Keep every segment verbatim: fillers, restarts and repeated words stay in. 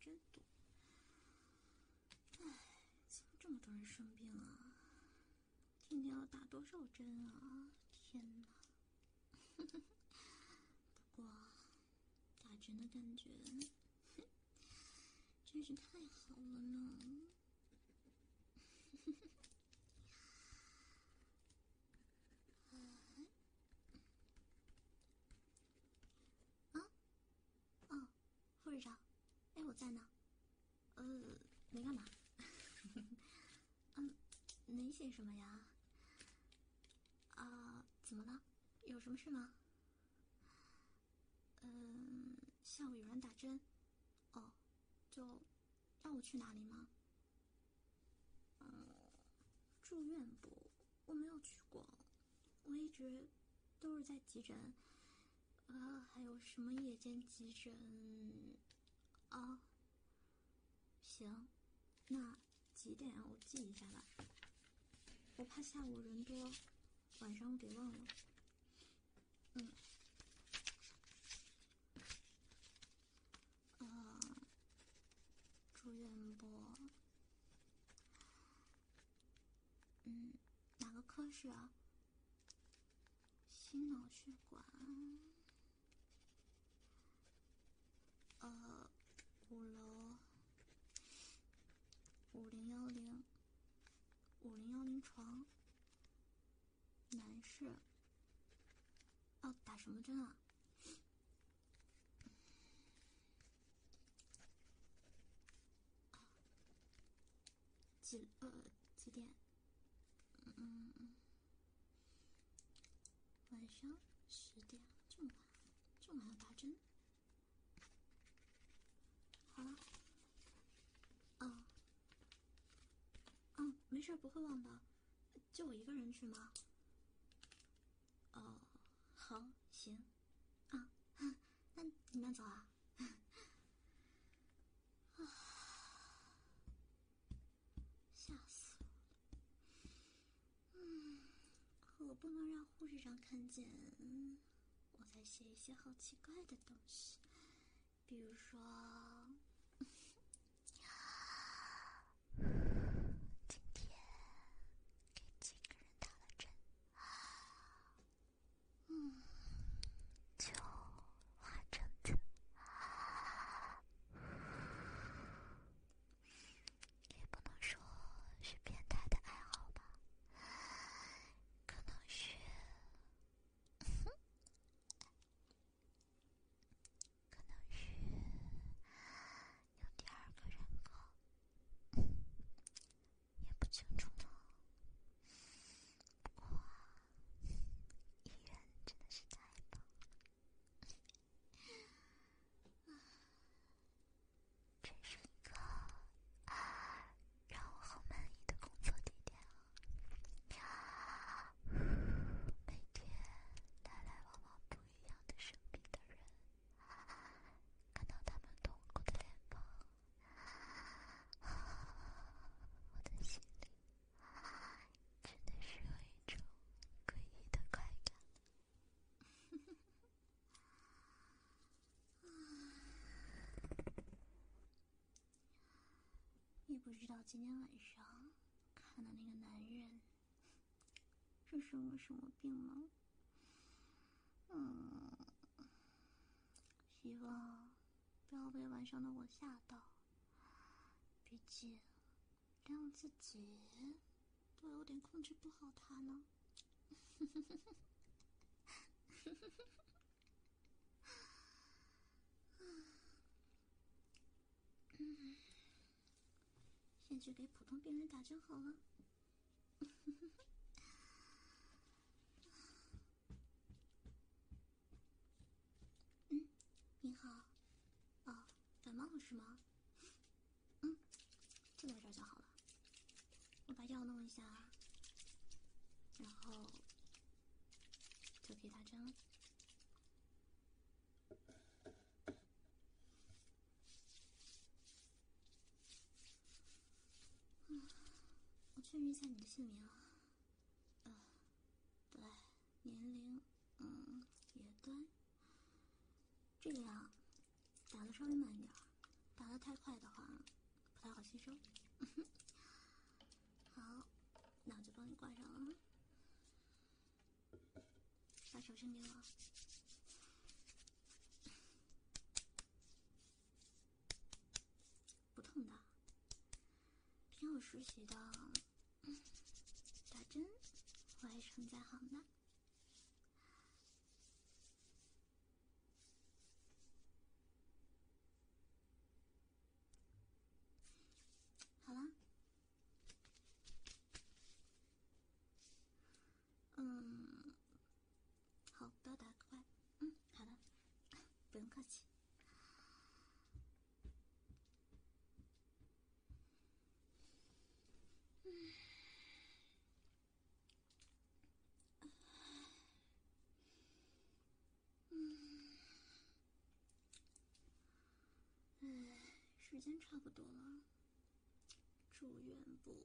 真多。唉，怎么这么多人生病啊？天天要打多少针啊？天哪！不过打针的感觉真是太好了呢。啊？哦，副市长，哎，我在呢。呃，没干嘛。嗯，没写什么呀？啊，怎么了？有什么事吗？嗯，下午有人打针。哦，就让我去哪里吗？嗯，住院部我没有去过，我一直都是在急诊。啊，还有什么夜间急诊？啊，行，那几点啊？我记一下吧。我怕下午人多，晚上我给忘了。嗯，呃，住院部，嗯，哪个科室啊？心脑血管。呃，五楼，五零幺零，五零幺零床，男士。哦，打什么针啊？几呃几点？嗯，晚上十点，这么晚，这么晚要打针？好了，哦，嗯，没事，不会忘的。就我一个人去吗？哦，好，行，啊，那你慢走啊。啊，吓死我了。嗯，可不能让护士长看见我在写一些好奇怪的东西，比如说今天给几个人打了针，嗯，就画橙子，也不能说是变态的爱好吧，可能是可能是有第二个人格，也不清楚呢。不过医院真的是太棒了，真是一个让我好满意的工作地点啊！每天来来往往不一样的生病的人，看到他们痛苦的脸庞，我的心里真的是有一种诡异的快感。也不知道今天晚上看的那个男人是生了什么病吗？嗯，希望不要被晚上的我吓到，毕竟连我自己都有点控制不好他呢。嗯，先去给普通病人打针好了。嗯，你好。哦，感冒了是吗？嗯，就在这儿就好了。我把药弄一下，然后就可以打针了。嗯，我确认一下你的姓名啊。呃，对，年龄，嗯，也对。这个呀，打的稍微慢一点，打的太快的话，不太好吸收。好，那我就帮你挂上了。把手伸给我。不痛的，凭我熟悉的打针，我还是很在行的。好了，嗯，好，不要打快，嗯，好的，不用客气。嗯。嗯，哎，时间差不多了，住院部。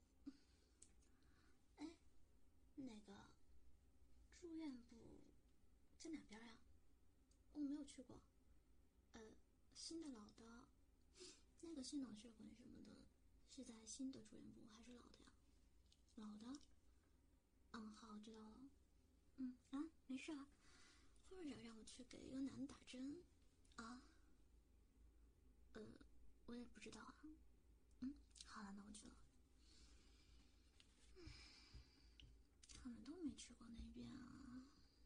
哎，那个住院部在哪边呀？我没有去过。呃，新的老的，那个心脑血管什么的，是在新的住院部还是老的呀？老的。嗯，好，知道了。嗯啊，没事啊。护士长让我去给一个男的打针。啊？呃，我也不知道啊。嗯，好了，那我去了。嗯，他们都没去过那边啊。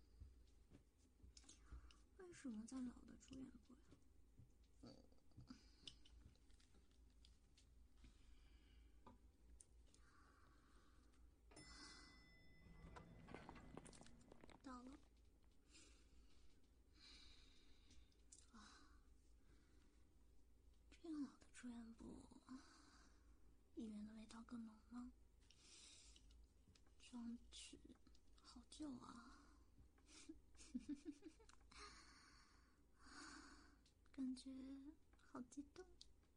为什么在老的住院部呀？嗯。到了。啊，这样老的住院部，医院的味道更浓吗？装置好旧啊。感觉好激动。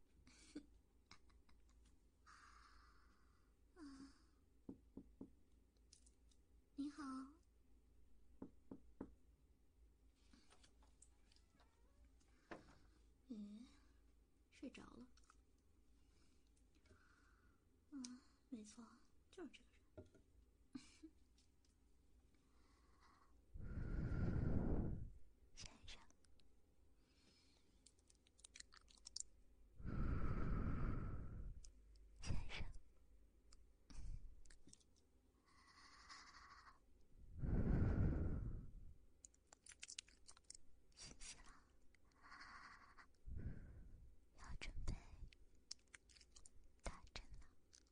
啊，你好。嗯，睡着了。嗯，没错，就是这个人。先生。先生。谢谢了。要准备打针了。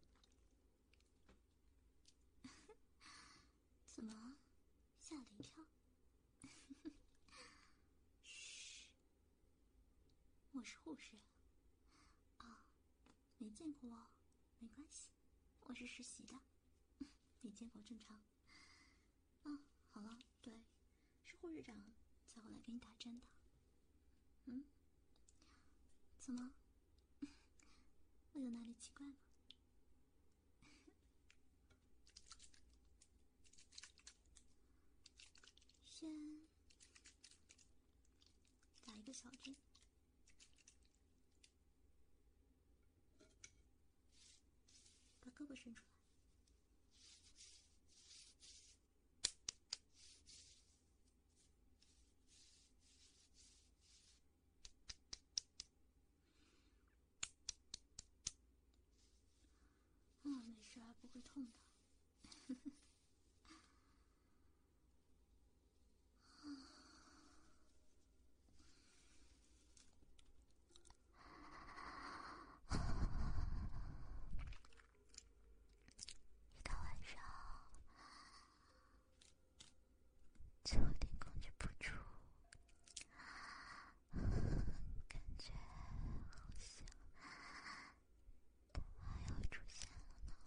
怎么？吓了一跳。嘘，我是护士。啊，没见过我，没关系，我是实习的，没见过正常。啊，好了，对，是护士长叫我来给你打针的。嗯？怎么？我有哪里奇怪吗？先打一个小针，把胳膊伸出来。嗯，没事，不会痛的。一到晚上就有点控制不住，感觉好像它要出现了呢。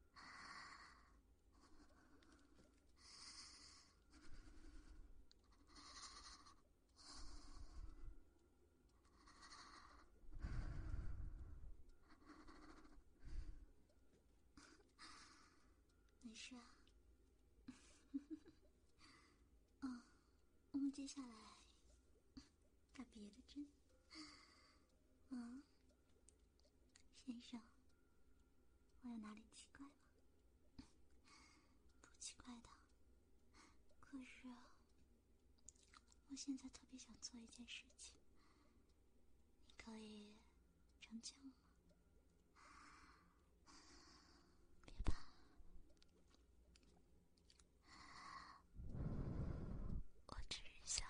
没事啊。嗯，我们接下来打别的针。嗯， 先生，我有哪里奇怪吗？不奇怪的。可是，我现在特别想做一件事情，你可以成全我吗？别怕，我只是想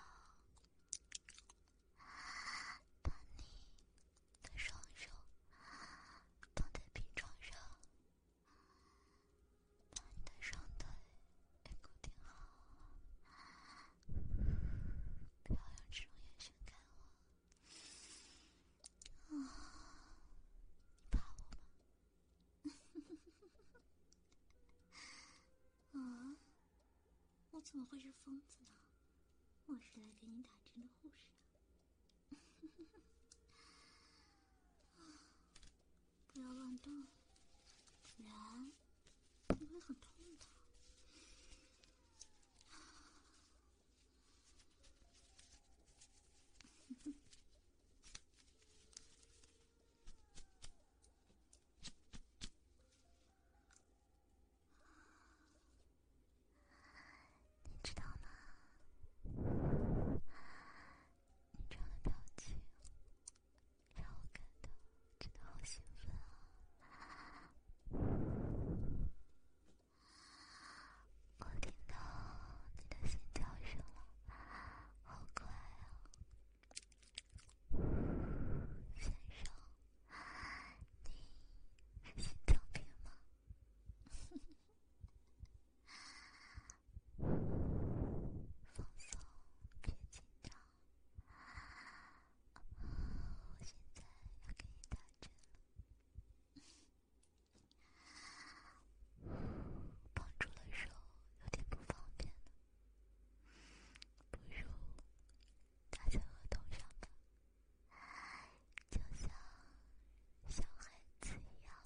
把你的双手放在病床上，把你的双腿也固定好，不要用这种眼神看我。啊，你怕我吗？啊，我怎么会是疯子呢？我是来给你打针的护士啊。不要乱动，不然你会很痛的。你知道吗？你这样的表情让我感到真的好兴奋啊！我听到你的心跳声了，好快啊！先生，你是心脏病吗？放松，别紧张。我现在要给你打针了，绑住了手有点不方便了，不如打在额头上吧，就像小孩子一样。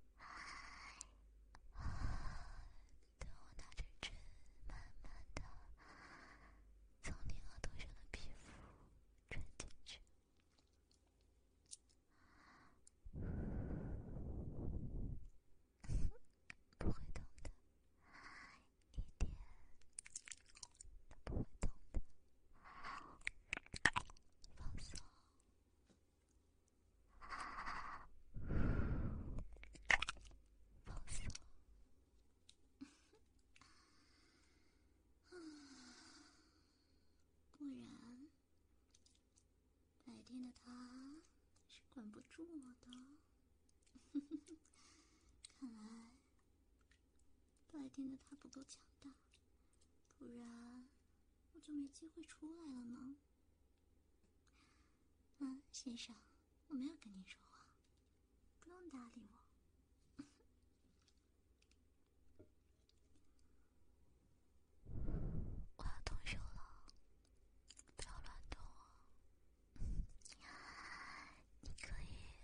等我拿着针慢慢的从你额头上的皮肤穿进去，不会痛的，一点都不会痛的。放松，放松。不然，白天的他是管不住我的。看来白天的他不够强大，不然我就没机会出来了呢。嗯，先生，我没有跟你说话，不用搭理我。我要动手了，不要乱动哦。你可以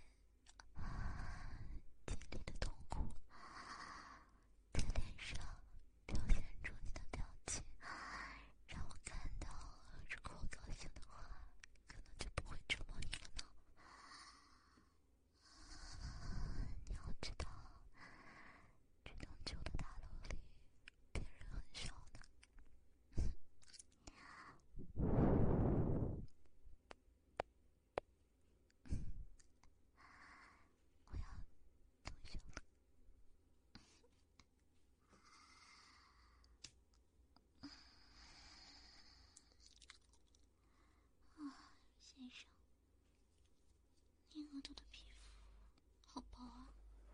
尽力的痛苦，在脸上表现出你的表情，让我看到。如果我高兴的话，可能就不会折磨你了呢。你要知道，这栋旧的大楼里别人很少的。我要动手了。啊，先生，你额头的皮肤好薄啊。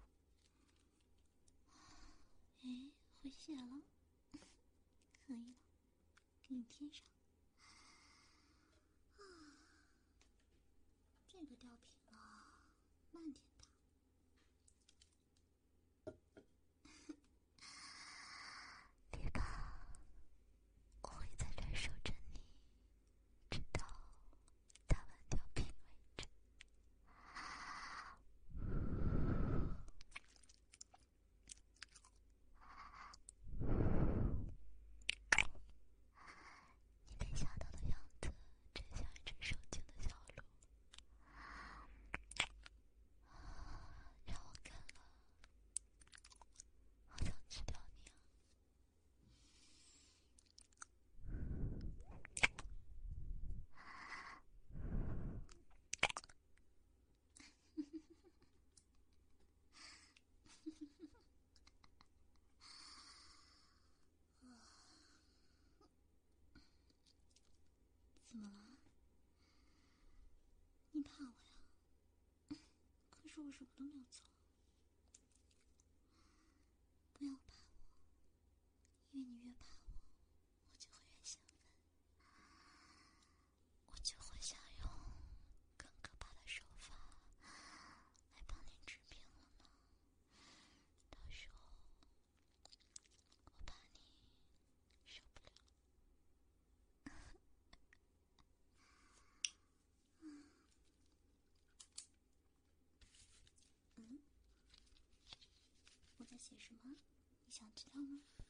哎，回血了。可以了，给你贴上。啊，这个吊瓶啊，慢点打。别怕，我会在这儿守着你，直到打完吊瓶为止。你被吓到的样子，真像一只受惊的小鹿。 怕我呀？可是我什么都没有做。不要怕我，因为你越怕我，我就会越兴奋，我就会想用更可怕的手法来帮你治病了呢。到时候我怕你受不了。嗯，我在写什么？你想知道吗？